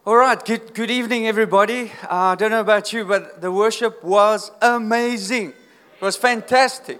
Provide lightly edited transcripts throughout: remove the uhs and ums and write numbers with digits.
All right, good evening, everybody. I don't know about you, but the worship was amazing. It was fantastic.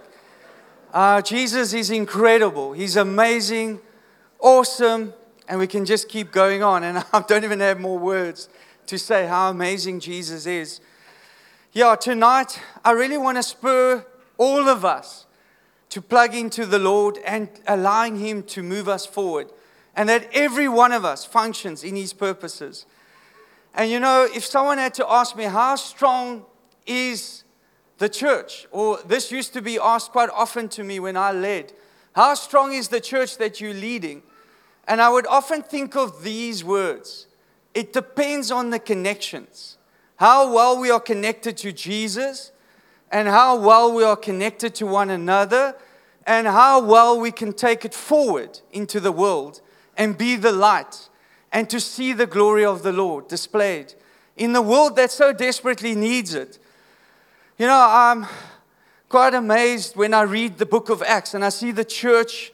Jesus is incredible. He's amazing, awesome, and we can just keep going on. And I don't even have more words to say how amazing Jesus is. Yeah, tonight, I really want to spur all of us to plug into the Lord and allowing Him to move us forward. And that every one of us functions in His purposes. And you know, if someone had to ask me, how strong is the church? Or this used to be asked quite often to me when I led. How strong is the church that you're leading? And I would often think of these words. It depends on the connections. How well we are connected to Jesus, and how well we are connected to one another, and how well we can take it forward into the world and be the light, and to see the glory of the Lord displayed in the world that so desperately needs it. You know, I'm quite amazed when I read the book of Acts and I see the church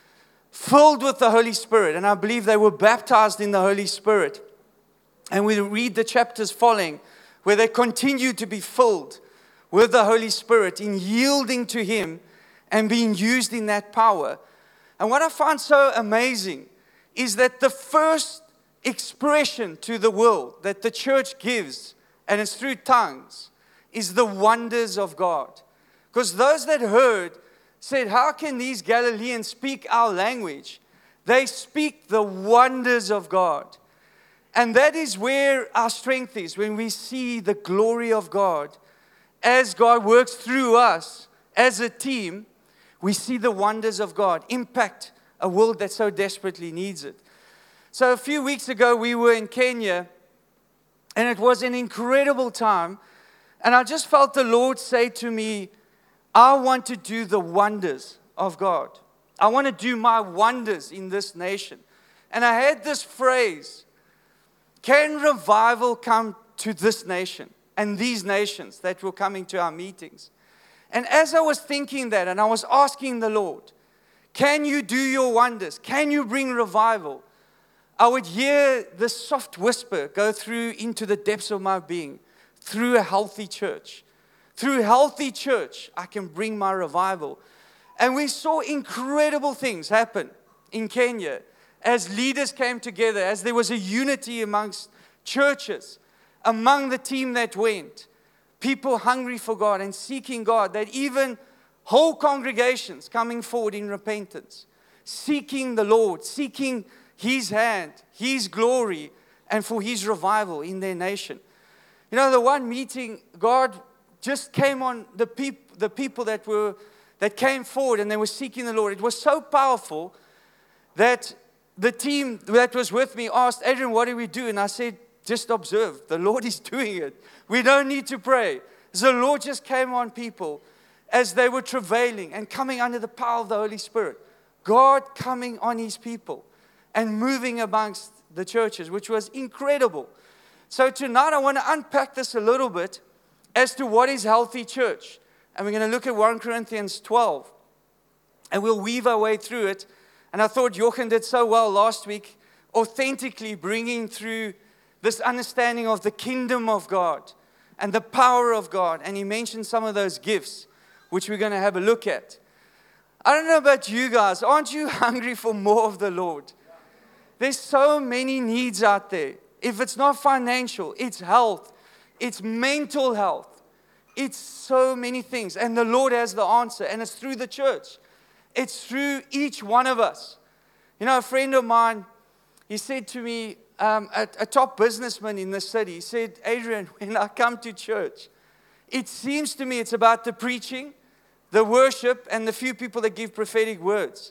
filled with the Holy Spirit, and I believe they were baptized in the Holy Spirit. And we read the chapters following where they continue to be filled with the Holy Spirit in yielding to Him and being used in that power. And what I find so amazing is that the first expression to the world that the church gives, and it's through tongues, is the wonders of God. Because those that heard said, how can these Galileans speak our language? They speak the wonders of God. And that is where our strength is, when we see the glory of God. As God works through us as a team, we see the wonders of God impact a world that so desperately needs it. So a few weeks ago, we were in Kenya, and it was an incredible time. And I just felt the Lord say to me, I want to do the wonders of God. I want to do my wonders in this nation. And I had this phrase, can revival come to this nation and these nations that were coming to our meetings? And as I was thinking that, and I was asking the Lord, can you do your wonders? Can you bring revival? I would hear this soft whisper go through into the depths of my being, through a healthy church. Through a healthy church, I can bring my revival. And we saw incredible things happen in Kenya as leaders came together, as there was a unity amongst churches, among the team that went. People hungry for God and seeking God, that even whole congregations coming forward in repentance, seeking the Lord, seeking His hand, His glory, and for His revival in their nation. You know, the one meeting, God just came on the people that came forward and they were seeking the Lord. It was so powerful that the team that was with me asked, Adrian, what do we do? And I said, just observe. The Lord is doing it. We don't need to pray. The Lord just came on people as they were travailing and coming under the power of the Holy Spirit. God coming on His people and moving amongst the churches, which was incredible. So tonight I want to unpack this a little bit as to what is healthy church. And we're going to look at 1 Corinthians 12. And we'll weave our way through it. And I thought Jochen did so well last week, authentically bringing through this understanding of the kingdom of God and the power of God. And he mentioned some of those gifts, which we're going to have a look at. I don't know about you guys. Aren't you hungry for more of the Lord? There's so many needs out there. If it's not financial, it's health, it's mental health. It's so many things. And the Lord has the answer. And it's through the church. It's through each one of us. You know, a friend of mine, he said to me, a top businessman in the city, he said, Adrian, when I come to church, it seems to me it's about the preaching, the worship, and the few people that give prophetic words.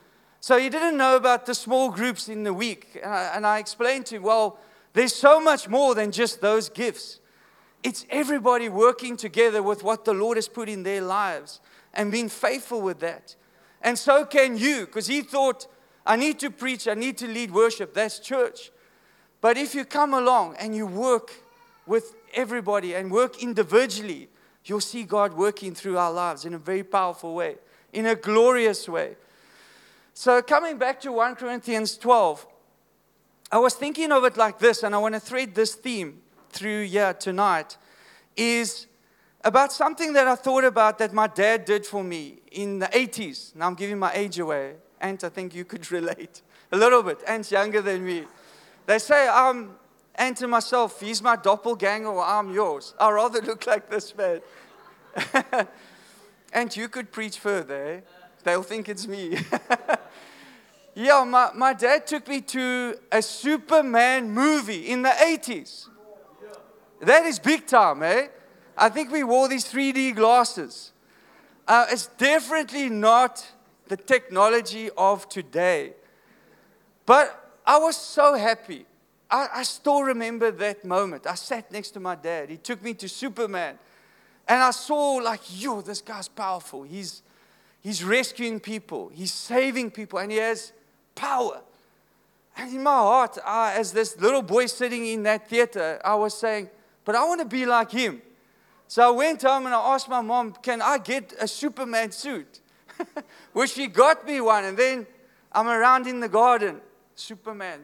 So he didn't know about the small groups in the week. And I explained to him, well, there's so much more than just those gifts. It's everybody working together with what the Lord has put in their lives and being faithful with that. And so can you, because he thought, I need to preach, I need to lead worship. That's church. But if you come along and you work with everybody and work individually, you'll see God working through our lives in a very powerful way, in a glorious way. So coming back to 1 Corinthians 12, I was thinking of it like this, and I want to thread this theme through here tonight, is about something that I thought about that my dad did for me in the 80s. Now I'm giving my age away. Ant, I think you could relate a little bit. Ant's younger than me. They say Ant and myself, he's my doppelganger or I'm yours. I rather look like this man. Ant, you could preach further. Eh? They'll think it's me. Yeah, my dad took me to a Superman movie in the 80s. That is big time, eh? I think we wore these 3D glasses. It's definitely not the technology of today. But I was so happy. I still remember that moment. I sat next to my dad. He took me to Superman. And I saw like, yo, this guy's powerful. He's rescuing people. He's saving people. And he has power. And in my heart, as this little boy sitting in that theater, I was saying, but I want to be like him. So I went home and I asked my mom, can I get a Superman suit? Well, she got me one. And then I'm around in the garden, Superman,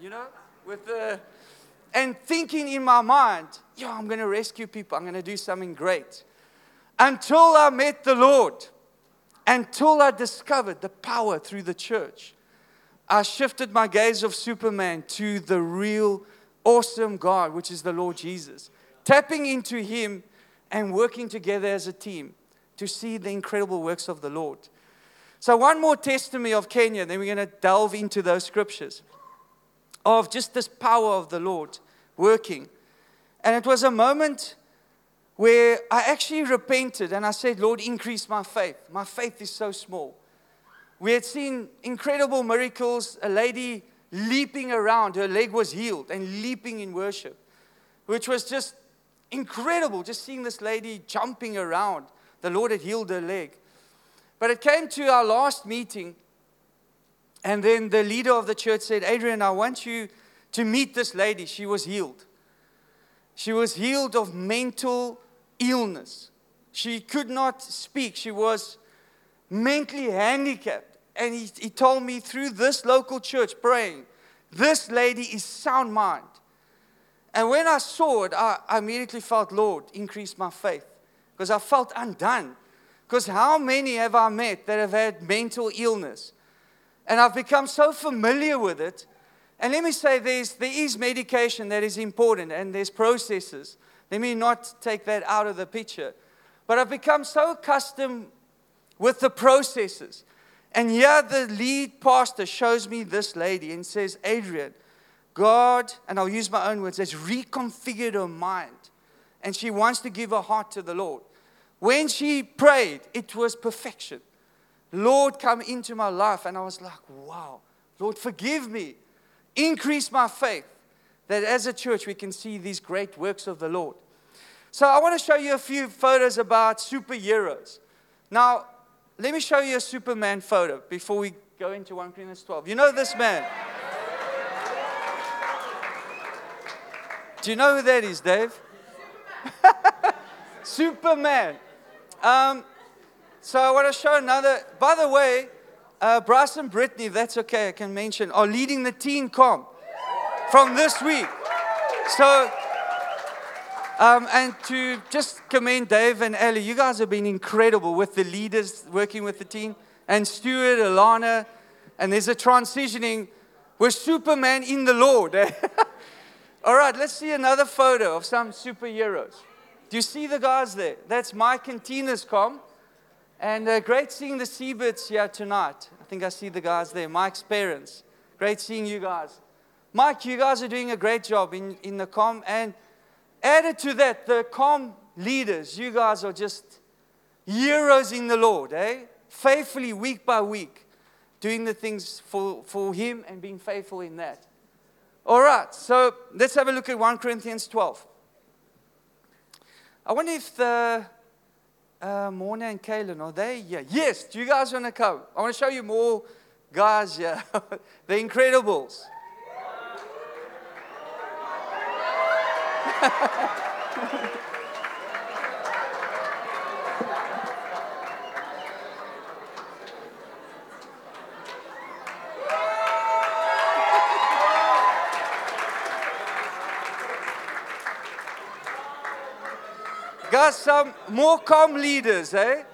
and thinking in my mind, I'm going to rescue people. I'm going to do something great. Until I met the Lord, until I discovered the power through the church, I shifted my gaze of Superman to the real awesome God, which is the Lord Jesus. Tapping into Him and working together as a team to see the incredible works of the Lord. So one more testimony of Kenya, then we're going to delve into those scriptures of just this power of the Lord working. And it was a moment where I actually repented and I said, Lord, increase my faith. My faith is so small. We had seen incredible miracles, a lady leaping around, her leg was healed and leaping in worship, which was just incredible, just seeing this lady jumping around. The Lord had healed her leg. But it came to our last meeting, and then the leader of the church said, Adrian, I want you to meet this lady. She was healed. She was healed of mental illness. She could not speak. She was mentally handicapped. And he told me through this local church praying, this lady is sound mind. And when I saw it, I immediately felt, Lord, increase my faith. Because I felt undone. Because how many have I met that have had mental illness? And I've become so familiar with it. And let me say, there is medication that is important, and there's processes. Let me not take that out of the picture. But I've become so accustomed with the processes. And here the lead pastor shows me this lady and says, Adrian, God, and I'll use my own words, has reconfigured her mind. And she wants to give her heart to the Lord. When she prayed, it was perfection. Lord, come into my life. And I was like, wow, Lord, forgive me. Increase my faith. That as a church, we can see these great works of the Lord. So I want to show you a few photos about superheroes. Now, let me show you a Superman photo before we go into 1 Corinthians 12. You know this man? Do you know who that is, Dave? Superman. So I want to show another. By the way, Bryce and Brittany, if that's okay, I can mention, are leading the teen com from this week. So, and to just commend Dave and Ellie, you guys have been incredible with the leaders working with the team. And Stuart, Alana, and there's a transitioning. We're Superman in the Lord. All right, let's see another photo of some superheroes. Do you see the guys there? That's Mike and Tina's com. And great seeing the Seabirds here tonight. I think I see the guys there, Mike's parents. Great seeing you guys. Mike, you guys are doing a great job in the com. And added to that, the com leaders, you guys are just heroes in the Lord, eh? Faithfully, week by week, doing the things for Him and being faithful in that. All right, so let's have a look at 1 Corinthians 12. I wonder if the Morna and Kaylin, are they here? Yes, do you guys want to come? I want to show you more guys here. The Incredibles. Guys, some more calm leaders, eh?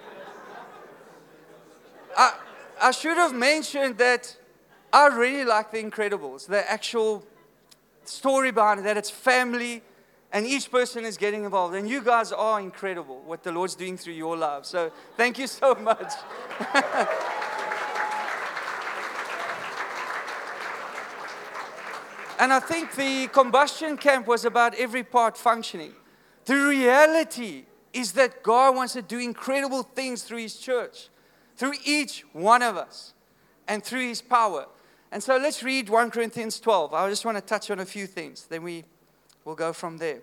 I should have mentioned that I really like The Incredibles, the actual story behind it, that it's family and each person is getting involved. And you guys are incredible, what the Lord's doing through your lives. So thank you so much. And I think the combustion camp was about every part functioning. The reality is that God wants to do incredible things through His church, through each one of us, and through His power. And so let's read 1 Corinthians 12. I just want to touch on a few things. Then we will go from there.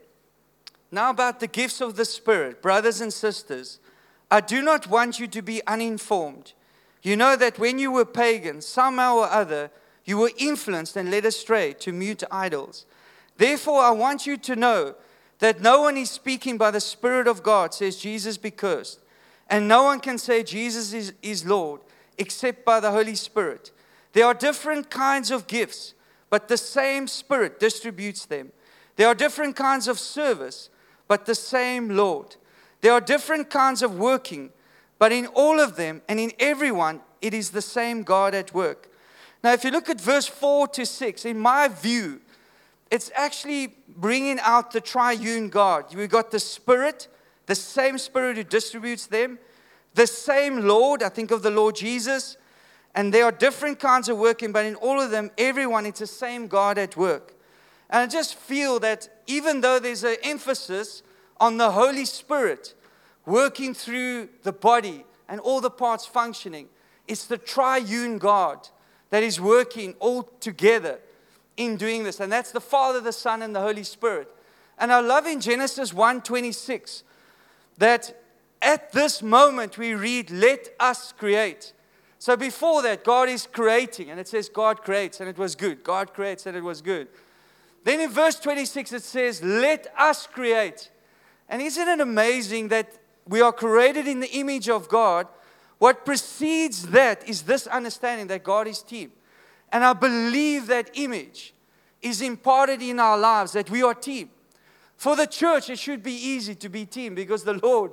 Now about the gifts of the Spirit, brothers and sisters, I do not want you to be uninformed. You know that when you were pagans, somehow or other, you were influenced and led astray to mute idols. Therefore, I want you to know that no one is speaking by the Spirit of God says Jesus be cursed. And no one can say Jesus is Lord except by the Holy Spirit. There are different kinds of gifts, but the same Spirit distributes them. There are different kinds of service, but the same Lord. There are different kinds of working, but in all of them and in everyone, it is the same God at work. Now, if you look at verse 4 to 6, in my view, it's actually bringing out the triune God. We've got the Spirit, the same Spirit who distributes them, the same Lord, I think of the Lord Jesus, and there are different kinds of working, but in all of them, everyone, it's the same God at work. And I just feel that even though there's an emphasis on the Holy Spirit working through the body and all the parts functioning, it's the triune God that is working all together in doing this. And that's the Father, the Son, and the Holy Spirit. And I love in Genesis 1:26 that at this moment we read, let us create. So before that, God is creating, and it says God creates, and it was good. God creates, and it was good. Then in verse 26, it says, let us create. And isn't it amazing that we are created in the image of God? What precedes that is this understanding that God is team. And I believe that image is imparted in our lives, that we are team. For the church, it should be easy to be team because the Lord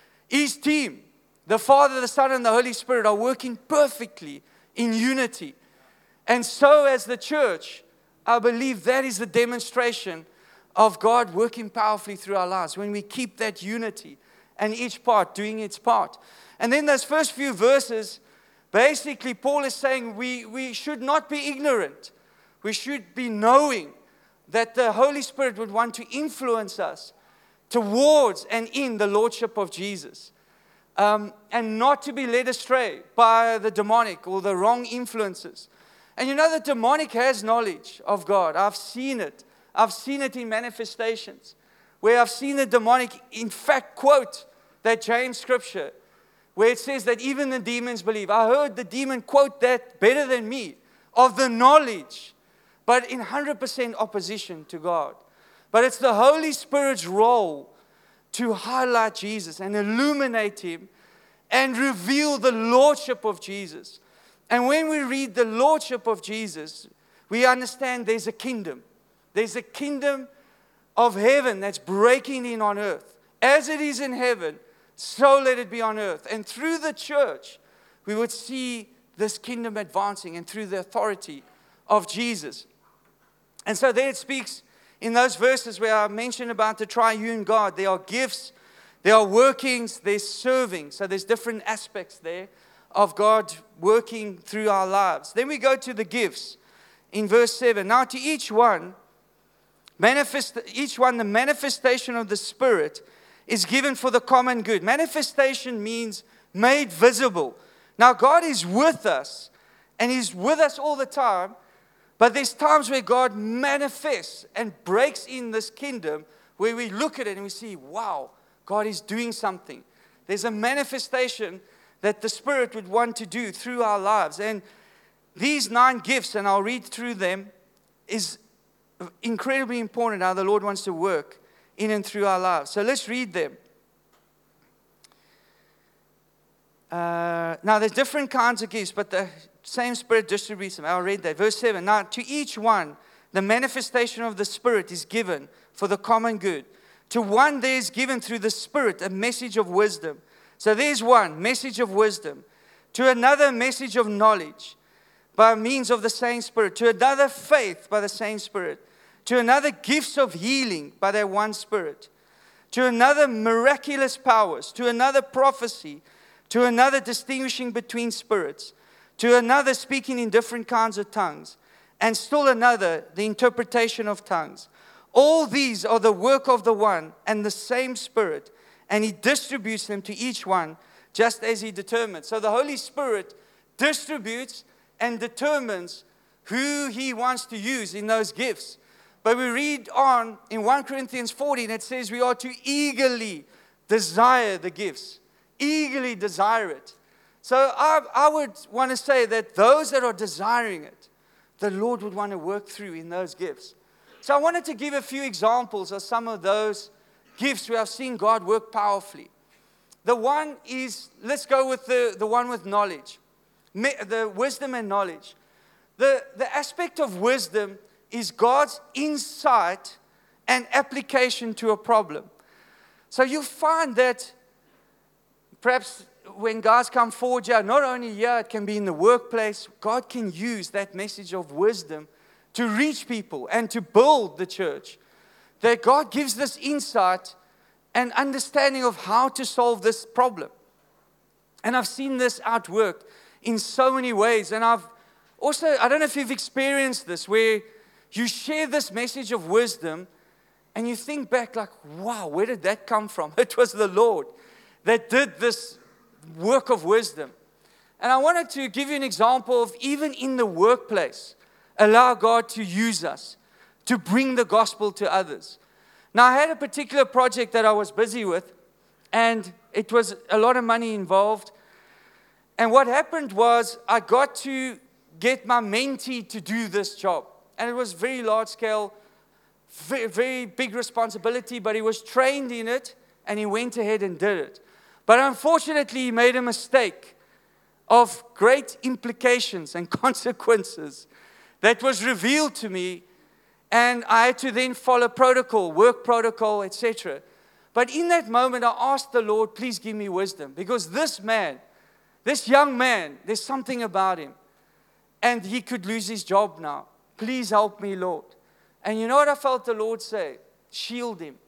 is team. The Father, the Son, and the Holy Spirit are working perfectly in unity. And so as the church, I believe that is the demonstration of God working powerfully through our lives when we keep that unity and each part doing its part. And then those first few verses, basically Paul is saying we should not be ignorant. We should be knowing that the Holy Spirit would want to influence us towards and in the Lordship of Jesus. And not to be led astray by the demonic or the wrong influences. And you know the demonic has knowledge of God. I've seen it. I've seen it in manifestations where I've seen the demonic in fact quote that James scripture where it says that even the demons believe. I heard the demon quote that better than me of the knowledge, but in 100% opposition to God. But it's the Holy Spirit's role to highlight Jesus and illuminate Him and reveal the Lordship of Jesus. And when we read the Lordship of Jesus, we understand there's a kingdom. There's a kingdom of heaven that's breaking in on earth. As it is in heaven, so let it be on earth. And through the church, we would see this kingdom advancing and through the authority of Jesus. And so there it speaks in those verses where I mentioned about the triune God. There are gifts, there are workings, there's serving. So there's different aspects there of God working through our lives. Then we go to the gifts in verse 7. Now to each one the manifestation of the Spirit is given for the common good. Manifestation means made visible. Now God is with us, and He's with us all the time, but there's times where God manifests and breaks in this kingdom where we look at it and we see, wow, God is doing something. There's a manifestation that the Spirit would want to do through our lives. And these 9 gifts, and I'll read through them, is incredibly important how the Lord wants to work in and through our lives. So let's read them. Now there's different kinds of gifts, but the same Spirit distributes them. I'll read that. Verse 7. Now to each one, the manifestation of the Spirit is given for the common good. To one there is given through the Spirit a message of wisdom. So there's one, message of wisdom. To another, message of knowledge by means of the same Spirit. To another, faith by the same Spirit. To another, gifts of healing by that one Spirit. To another, miraculous powers. To another, prophecy. To another, distinguishing between spirits. To another, speaking in different kinds of tongues. And still another, the interpretation of tongues. All these are the work of the one and the same Spirit, and He distributes them to each one just as He determines. So the Holy Spirit distributes and determines who He wants to use in those gifts. But we read on in 1 Corinthians 14, it says we are to eagerly desire the gifts. Eagerly desire it. So I would want to say that those that are desiring it, the Lord would want to work through in those gifts. So I wanted to give a few examples of some of those gifts where I've seen God work powerfully. The one is, let's go with the one with knowledge. The wisdom and knowledge. The aspect of wisdom is God's insight and application to a problem. So you'll find that perhaps when guys come forward here, not only here, it can be in the workplace, God can use that message of wisdom to reach people and to build the church. That God gives this insight and understanding of how to solve this problem. And I've seen this outworked in so many ways. And I've also, I don't know if you've experienced this, where you share this message of wisdom and you think back like, wow, where did that come from? It was the Lord that did this work of wisdom. And I wanted to give you an example of even in the workplace, allow God to use us to bring the gospel to others. Now, I had a particular project that I was busy with, and it was a lot of money involved. And what happened was I got to get my mentee to do this job. And it was very large scale, very, very big responsibility, but he was trained in it, and he went ahead and did it. But unfortunately, he made a mistake of great implications and consequences that was revealed to me, and I had to then follow protocol, work protocol, etc. But in that moment, I asked the Lord, please give me wisdom, because this man, this young man, there's something about him, and he could lose his job now. Please help me, Lord. And you know what I felt the Lord say? Shield him,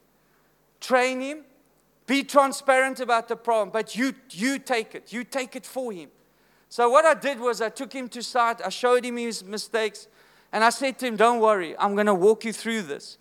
train him, be transparent about the problem, but you take it for him. So what I did was I took him to site, I showed him his mistakes, and I said to him, don't worry, I'm going to walk you through this.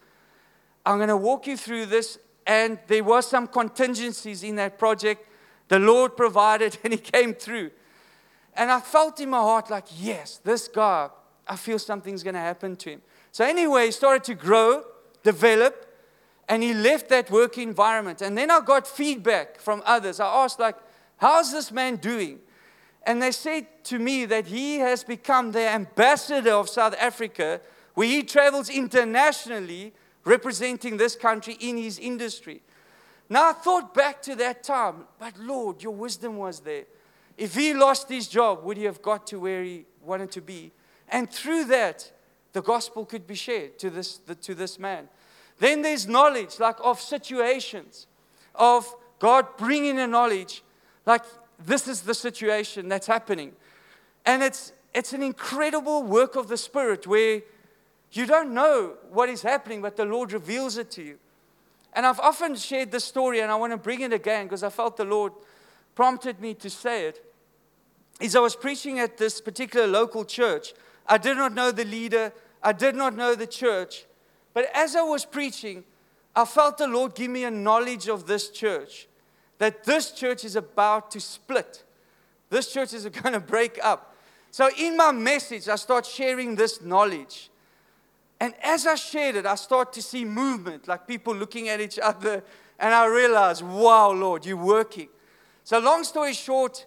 I'm going to walk you through this, and there were some contingencies in that project. The Lord provided, and He came through. And I felt in my heart like, yes, this guy, I feel something's going to happen to him. So anyway, he started to grow, develop, and he left that work environment. And then I got feedback from others. I asked, like, how's this man doing? And they said to me that he has become the ambassador of South Africa, where he travels internationally representing this country in his industry. Now I thought back to that time, but Lord, your wisdom was there. If he lost his job, would he have got to where he wanted to be? And through that, the gospel could be shared to this man. Then there's knowledge, like of situations, of God bringing a knowledge, like this is the situation that's happening. And it's an incredible work of the Spirit where you don't know what is happening, but the Lord reveals it to you. And I've often shared this story, and I want to bring it again because I felt the Lord prompted me to say it. Is I was preaching at this particular local church. I did not know the leader. I did not know the church. But as I was preaching, I felt the Lord give me a knowledge of this church. That this church is about to split. This church is going to break up. So in my message, I start sharing this knowledge. And as I shared it, I start to see movement, like people looking at each other. And I realized, wow, Lord, you're working. So long story short,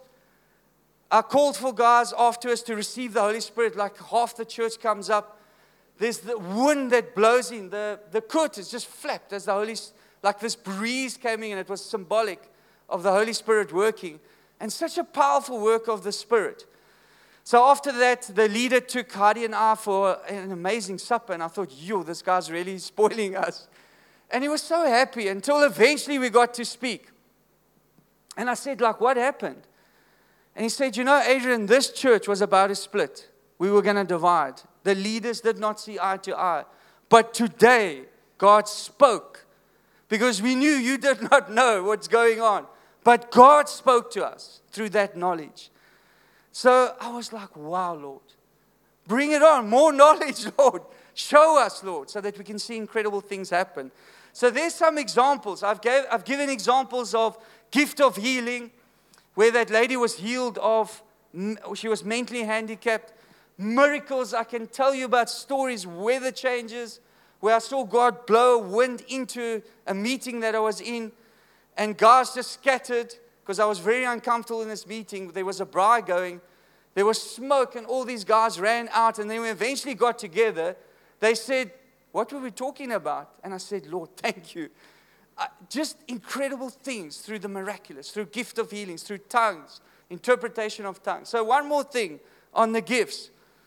I called for guys after us to receive the Holy Spirit. Like half the church comes up. There's the wind that blows in. The curtains just flapped as the Holy Spirit, like this breeze came in, and it was symbolic of the Holy Spirit working. And such a powerful work of the Spirit. So after that, the leader took Heidi and I for an amazing supper. And I thought, this guy's really spoiling us. And he was so happy until eventually we got to speak. And I said, like, what happened? And he said, you know, Adrian, this church was about to split. We were going to divide. The leaders did not see eye to eye. But today, God spoke. Because we knew you did not know what's going on. But God spoke to us through that knowledge. So I was like, wow, Lord. Bring it on. More knowledge, Lord. Show us, Lord, so that we can see incredible things happen. So there's some examples. I've given examples of gift of healing, where that lady was healed of, she was mentally handicapped. Miracles, I can tell you about stories, weather changes, where I saw God blow wind into a meeting that I was in, and guys just scattered, because I was very uncomfortable in this meeting. There was a braai going, there was smoke, and all these guys ran out, and then we eventually got together. They said, what were we talking about? And I said, Lord, thank you. Just incredible things through the miraculous, through gift of healings, through tongues, interpretation of tongues. So one more thing on the gifts.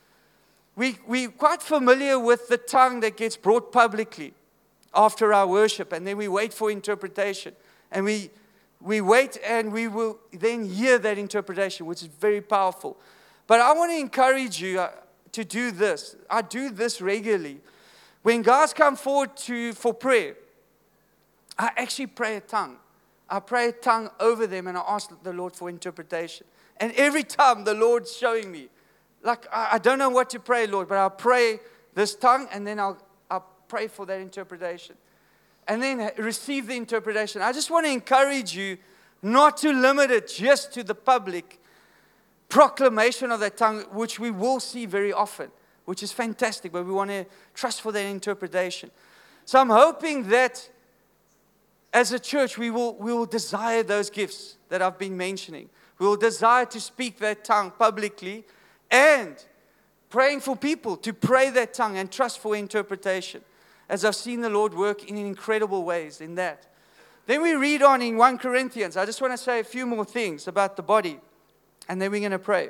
We're quite familiar with the tongue that gets brought publicly after our worship, and then we wait for interpretation. And we wait, and we will then hear that interpretation, which is very powerful. But I want to encourage you to do this. I do this regularly. When guys come forward for prayer, I actually pray a tongue. I pray a tongue over them, and I ask the Lord for interpretation. And every time the Lord's showing me, like, I don't know what to pray, Lord, but I'll pray this tongue, and then I'll pray for that interpretation. And then receive the interpretation. I just want to encourage you not to limit it just to the public proclamation of that tongue, which we will see very often, which is fantastic, but we want to trust for that interpretation. So I'm hoping that as a church, we will desire those gifts that I've been mentioning. We will desire to speak that tongue publicly, and praying for people to pray that tongue and trust for interpretation, as I've seen the Lord work in incredible ways in that. Then we read on in 1 Corinthians. I just want to say a few more things about the body, and then we're going to pray.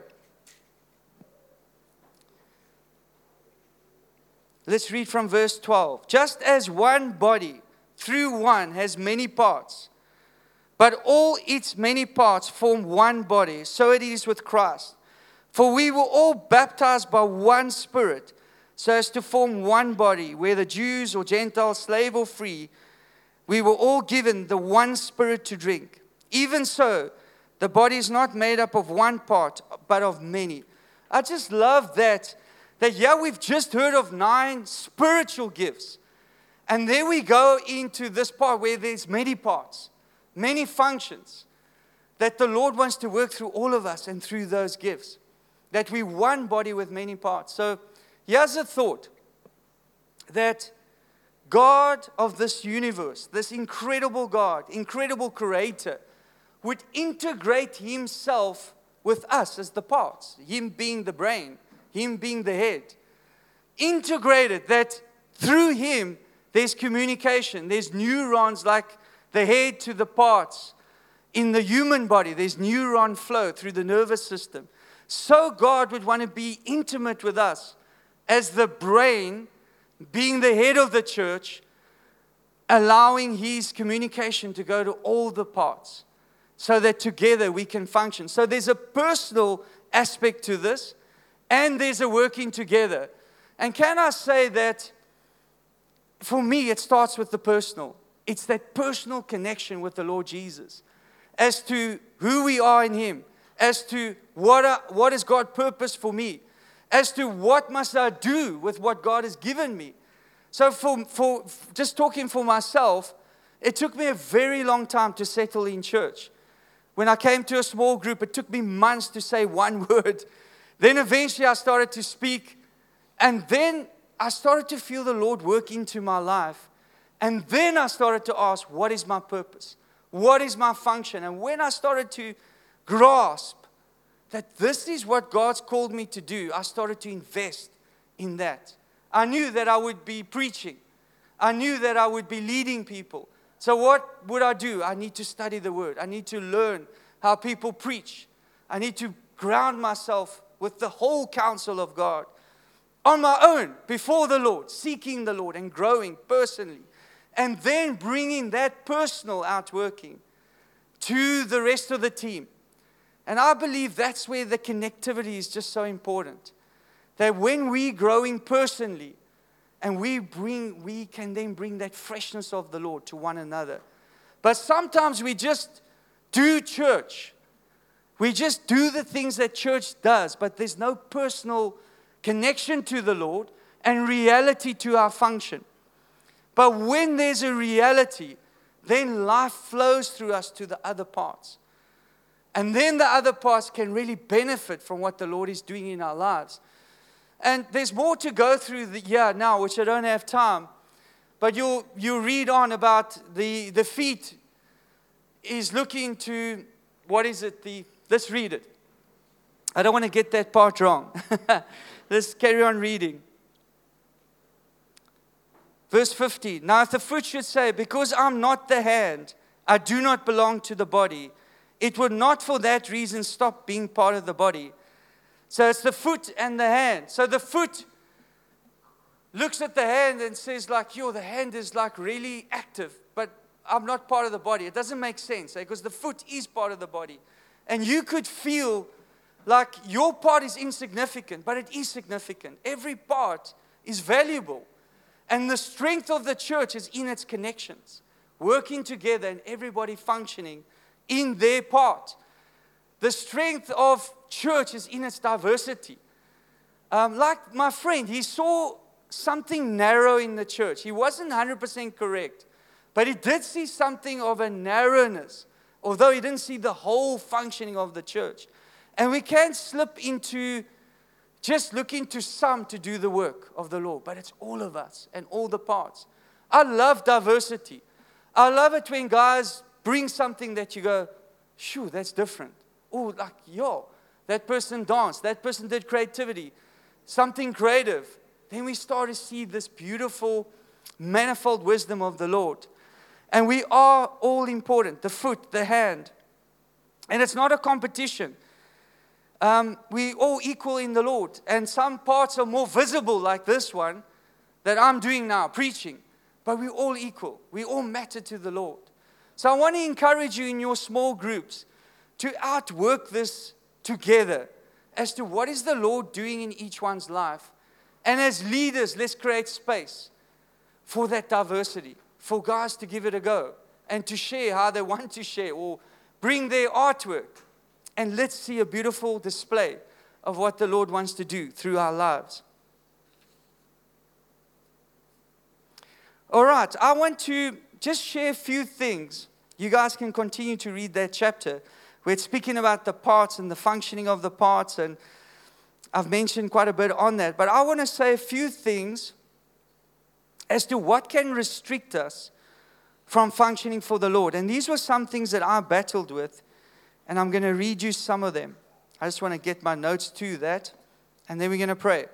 Let's read from verse 12. Just as one body through one has many parts, but all its many parts form one body, so it is with Christ. For we were all baptized by one Spirit, so as to form one body, whether Jews or Gentiles, slave or free, we were all given the one Spirit to drink. Even so, the body is not made up of one part, but of many. I just love that we've just heard of 9 spiritual gifts. And there we go into this part where there's many parts, many functions, that the Lord wants to work through all of us and through those gifts. That we're one body with many parts. So here's a thought, that God of this universe, this incredible God, incredible creator, would integrate himself with us as the parts, him being the brain, him being the head. Integrated, that through him there's communication, there's neurons like the head to the parts. In the human body, there's neuron flow through the nervous system. So God would want to be intimate with us as the brain, being the head of the church, allowing his communication to go to all the parts so that together we can function. So there's a personal aspect to this, and there's a working together. And can I say that for me it starts with the personal. It's that personal connection with the Lord Jesus as to who we are in him, as to what is God's purpose for me, as to what must I do with what God has given me. So for just talking for myself, it took me a very long time to settle in church. When I came to a small group, it took me months to say one word. Then eventually I started to speak, and then I started to feel the Lord work into my life. And then I started to ask, what is my purpose? What is my function? And when I started to grasp that this is what God's called me to do, I started to invest in that. I knew that I would be preaching. I knew that I would be leading people. So what would I do? I need to study the Word. I need to learn how people preach. I need to ground myself with the whole counsel of God on my own, before the Lord, seeking the Lord and growing personally. and then bringing that personal outworking to the rest of the team. And I believe that's where the connectivity is just so important. That when we're growing personally, and we can then bring that freshness of the Lord to one another. But sometimes we just do church. We just do the things that church does, but there's no personal connection to the Lord and reality to our function. But when there's a reality, then life flows through us to the other parts. And then the other parts can really benefit from what the Lord is doing in our lives. And there's more to go through here now, which I don't have time. But you read on about the feet is looking to, what is it? Let's read it. I don't want to get that part wrong. Let's carry on reading. Verse 15. Now if the foot should say, because I'm not the hand, I do not belong to the body, it would not for that reason stop being part of the body. So it's the foot and the hand. So the foot looks at the hand and says like, the hand is like really active, but I'm not part of the body. It doesn't make sense because the foot is part of the body. And you could feel like your part is insignificant, but it is significant. Every part is valuable. And the strength of the church is in its connections, working together and everybody functioning in their part. The strength of church is in its diversity. Like my friend, he saw something narrow in the church. He wasn't 100% correct, but he did see something of a narrowness, although he didn't see the whole functioning of the church. And we can't slip into just looking to some to do the work of the Lord, but it's all of us and all the parts. I love diversity. I love it when guys bring something that you go, shoo, that's different. Oh, like, that person danced, that person did creativity, something creative. Then we start to see this beautiful, manifold wisdom of the Lord. And we are all important, the foot, the hand. And it's not a competition. We all equal in the Lord. And some parts are more visible, like this one that I'm doing now, preaching. But we're all equal. We all matter to the Lord. So I want to encourage you in your small groups to outwork this together as to what is the Lord doing in each one's life. And as leaders, let's create space for that diversity, for guys to give it a go and to share how they want to share or bring their artwork. And let's see a beautiful display of what the Lord wants to do through our lives. All right, I want to just share a few things. You guys can continue to read that chapter where it's speaking about the parts and the functioning of the parts, and I've mentioned quite a bit on that. But I want to say a few things as to what can restrict us from functioning for the Lord. And these were some things that I battled with, and I'm going to read you some of them. I just want to get my notes to that, and then we're going to pray.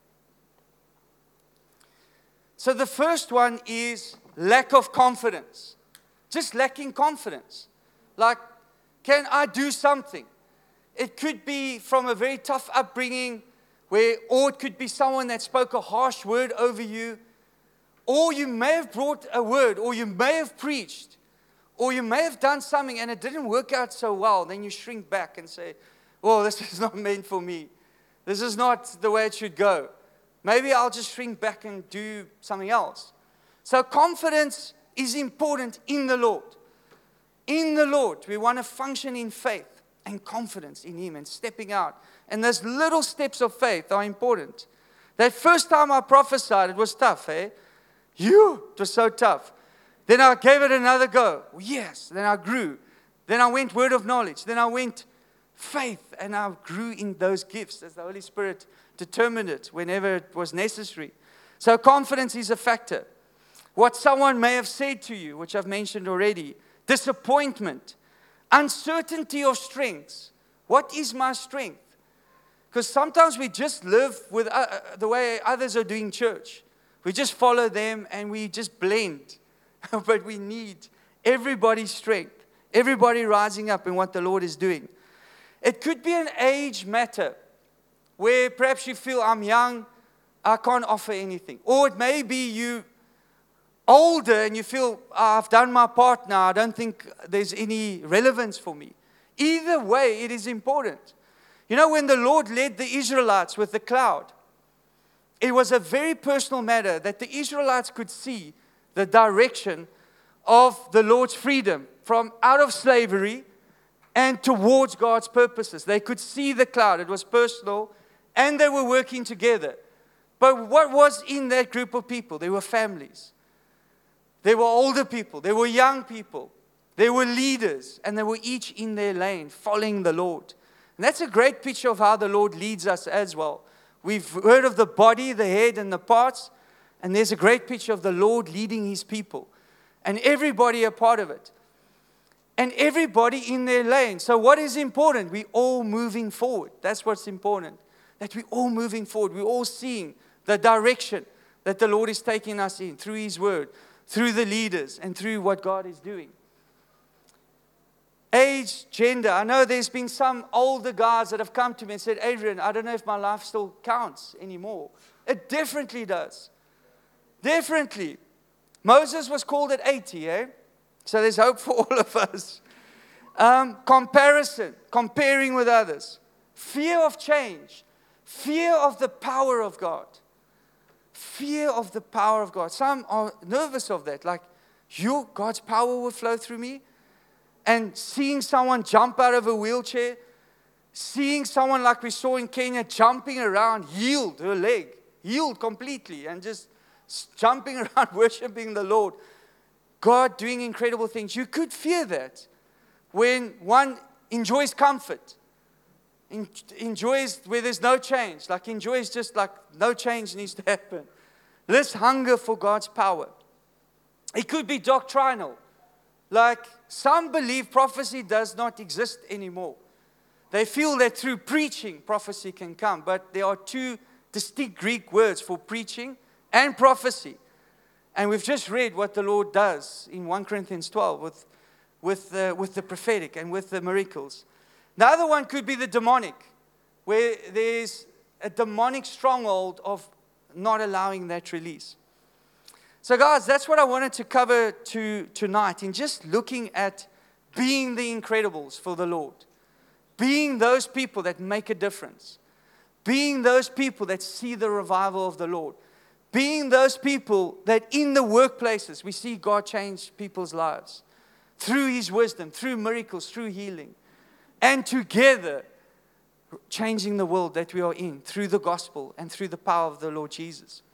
So the first one is lack of confidence. Just lacking confidence. Like, can I do something? It could be from a very tough upbringing, or it could be someone that spoke a harsh word over you, or you may have brought a word, or you may have preached, or you may have done something and it didn't work out so well. Then you shrink back and say, "Well, this is not meant for me. This is not the way it should go. Maybe I'll just shrink back and do something else." So confidence is important in the Lord. In the Lord, we want to function in faith and confidence in Him and stepping out. And those little steps of faith are important. That first time I prophesied, it was tough, eh? It was so tough. Then I gave it another go. Yes. Then I grew. Then I went word of knowledge. Then I went faith. And I grew in those gifts as the Holy Spirit determined it whenever it was necessary. So confidence is a factor. What someone may have said to you, which I've mentioned already, disappointment, uncertainty of strengths. What is my strength? Because sometimes we just live with the way others are doing church. We just follow them and we just blend. But we need everybody's strength, everybody rising up in what the Lord is doing. It could be an age matter where perhaps you feel, I'm young, I can't offer anything. Or it may be you older and you feel, I've done my part now, I don't think there's any relevance for me. Either way, it is important. You know, when the Lord led the Israelites with the cloud, it was a very personal matter that the Israelites could see the direction of the Lord's freedom from out of slavery and towards God's purposes. They could see the cloud. It was personal, and they were working together. But what was in that group of people? They were families. They were older people. They were young people. They were leaders, and they were each in their lane, following the Lord. And that's a great picture of how the Lord leads us as well. We've heard of the body, the head, and the parts, and there's a great picture of the Lord leading His people, and everybody a part of it, and everybody in their lane. So what is important? We're all moving forward. That's what's important, that we're all moving forward. We're all seeing the direction that the Lord is taking us in through His Word, through the leaders, and through what God is doing. Age, gender. I know there's been some older guys that have come to me and said, Adrian, I don't know if my life still counts anymore. It definitely does. Definitely. Moses was called at 80, eh? So there's hope for all of us. Comparison, comparing with others. Fear of change. Fear of the power of God. Fear of the power of God. Some are nervous of that. Like, God's power will flow through me. And seeing someone jump out of a wheelchair, seeing someone like we saw in Kenya jumping around, healed her leg, healed completely, and just jumping around worshiping the Lord. God doing incredible things. You could fear that when one enjoys comfort, enjoys where there's no change, like enjoys just like no change needs to happen. This hunger for God's power. It could be doctrinal. Like, some believe prophecy does not exist anymore. They feel that through preaching, prophecy can come. But there are two distinct Greek words for preaching and prophecy. And we've just read what the Lord does in 1 Corinthians 12 with the prophetic and with the miracles. The other one could be the demonic, where there's a demonic stronghold of not allowing that release. So guys, that's what I wanted to cover tonight, in just looking at being the incredibles for the Lord. Being those people that make a difference. Being those people that see the revival of the Lord. Being those people that in the workplaces we see God change people's lives. Through His wisdom, through miracles, through healing. And together, changing the world that we are in through the gospel and through the power of the Lord Jesus.